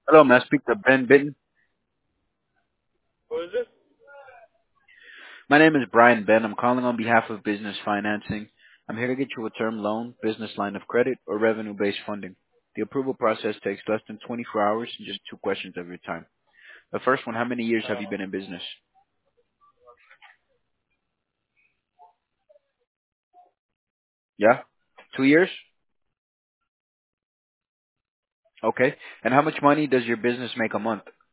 Hello, may I speak to Ben Bitten? What is this? My name is Brian Ben. I'm calling on behalf of Business Financing. I'm here to get you a term loan, business line of credit, or revenue-based funding. The approval process takes less than 24 hours and just two questions of your time. The first one, how many years have you been in business? Yeah? 2 years? Okay. And how much money does your business make a month?